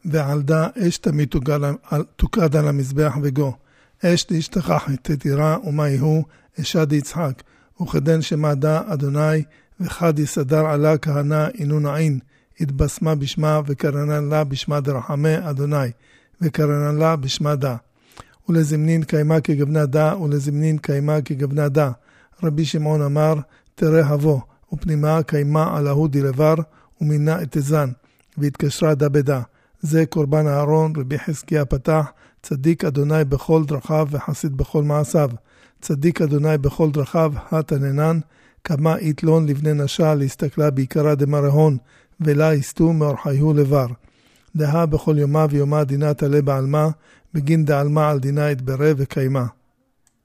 ועל דה אש תמיד תוקד על המזבח וגו. אש תשתכח תתירה ומה יהו אשד יצחק. וכדן שמעדה אדוני וחד יסדר עלה כהנה אינון עין. התבשמה בשמה וקרנן לה בשמה דרחמה אדוני. וקרנן לה בשמה דה. ולזמנין קיימה כגבנה דה ולזמנין קיימה כגבנה דה. רבי שמעון אמר תראה הבו ופנימה קיימה על ההוא דלבר ומינה את הזן. והתקשרה דה בדה. זה קורבן אהרון. רבי חזקיה פתח צדיק אדוני בכל דרכיו וחסיד בכל מעשיו. צדיק אדוני בכל דרכיו התננן כמה יתלון לבני נשה להסתכלה בעיקרה דמרהון ולה יסתו מאורחיהו לבר. דהה בכל יומה ויומה דינה תלה בעלמה בגין דעלמה על דינה יתברא וקיימה.